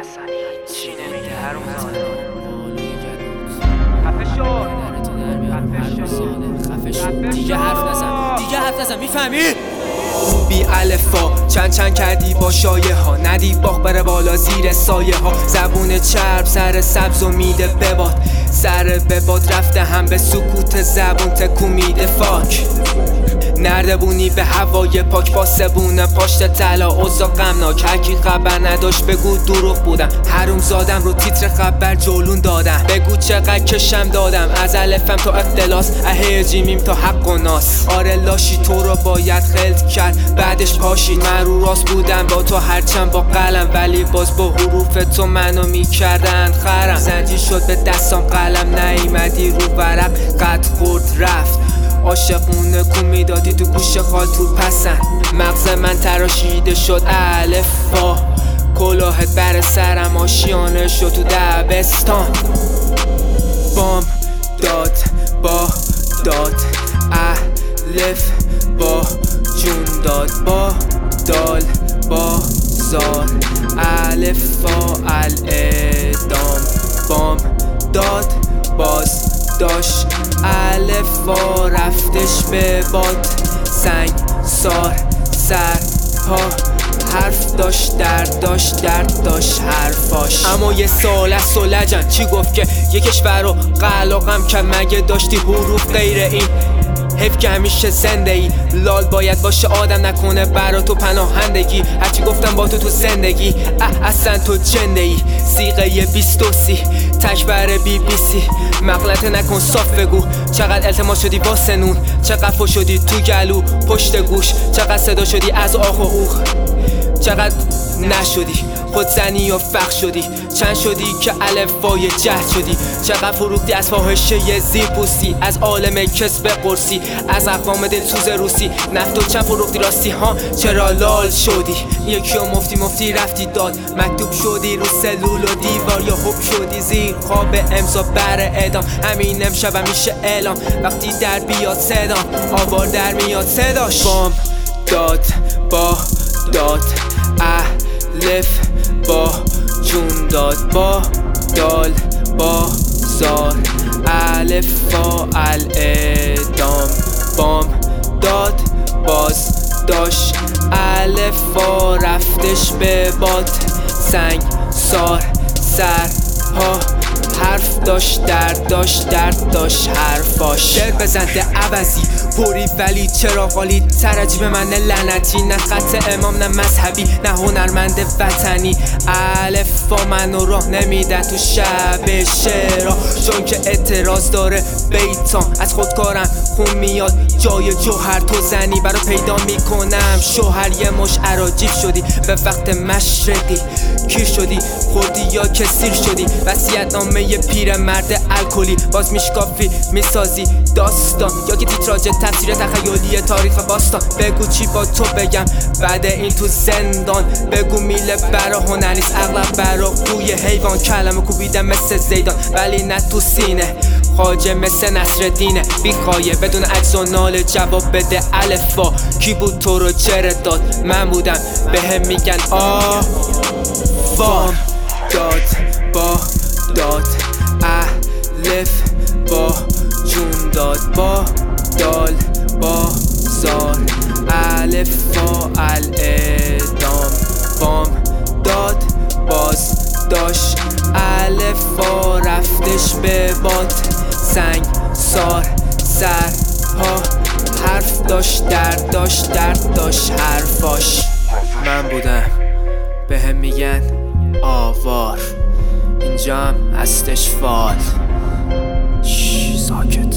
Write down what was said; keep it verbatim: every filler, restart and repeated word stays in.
چی نمیگه هرون زاده خفه شد خفه شد دیگه حرف نزن دیگه حرف نزن میفهمی؟ بی الفا چند چند کردی با شایه ها ندید باغ بره بالا زیر سایه ها زبون چرب سر سبز و میده بباد سر بباد رفته هم به سکوت زبون تکو میده فاک نردبونی به هوای پاک پاسبونه پاشت طلا اوضاع غمناک هرکی خبر نداشت بگو دروغ بودم حروم زادم رو تیتر خبر جولون دادم بگو چقدر کشم دادم از الفم تا اختلاس اهه جیمیم تا حق و ناس آره لاشی تو رو باید خلط کرد بعدش پاشید من رو راست بودم با تو هرچند با قلم ولی باز با حروف تو منو میکردن خرم زنجیر شد به دستام قلم نیومدی رو ورق قد خورد رفت عاشقونه کن میدادی تو گوش خال تو پسن مغز من تراشیده شد الفا کلاهت بر سرم آشیانه شد تو دبستان بام داد با داد الف با جون داد با دال با زار الفا الادام بام داد باز داشت الفا رفتش به باد سنگ سار سر پا حرف داشت درد داشت درد داشت حرفاش اما یه سال از و لجن چی گفت که یه کشور رو قلقم که مگه داشتی حروف غیر این حیف که همیشه زنده ای لال باید باشه آدم نکنه برا تو پناهندگی هرچی گفتم با تو تو زندگی اه اصلا تو جنده ای سیغه یه بیست و سی تکبر بی بی سی مغلطه نکن صاف بگو چقدر التماس شدی با سنون چقدر فو شدی تو گلو پشت گوش چقدر صدا شدی از آخ و اوخ چقدر نشدی خودزنی یا فخ شدی چند شدی که الفای جهد شدی چقدر فروختی از فاحشه یه زیر پوستی از عالم کسب قرصی از اقوام دلسوز روسی نفت و چند فروختی راستی ها چرا لال شدی یکی و مفتی مفتی رفتی داد مکتوب شدی رو سلول و دیوار یا حب شدی زیر خواب امضا بر اعدام همین امشب میشه اعلام وقتی در بیاد صدام آوار در میاد صداش بام داد با داد الف با جون داد با دال با زار الفا الادام بام داد باز داشت الفا رفتش به باد سنگ سار سر پا حرف داشت درد داشت درد داشت حرفاش شعر بزنده عوضی پوری ولی چرا غالی ترجیب من لعنتی نه خط امام نه مذهبی نه هنرمند وطنی الفا منو راه نمیدن تو شب شعرا چون که اعتراض داره بیتام از خودکارم خون میاد جای جوهر تو زنی برا پیدا میکنم شوهر یه مش عراجیب شدی به وقت مشرقی کیر شدی خوردی یا که سیر شدی وصیت نامه یه پیر مرد الکلی باز میشکافی میسازی داستان یا که تیتراژ تفسیر تخیلی تاریخ باستان بگو چی با تو بگم بعد این تو زندان بگو میله برا هنریست اغلب برا قوی حیوان کلمه کوبیدم مثل زیدان ولی نه تو سینه خواجه مثل نصرالدینه بی خایه بدون عکس و نال جواب بده الفا کی بود تو رو چرا داد من بودم بهم میگن آه وام داد با داد الف با جون داد با دال با زار الفا الادام بام داد باز داشت الفا رفتش به باد سنگ سار سر پا حرف داشت درد داشت درد داشت حرفاش من بودم بهم میگن آوار اینجا هم هستش فال. ساکت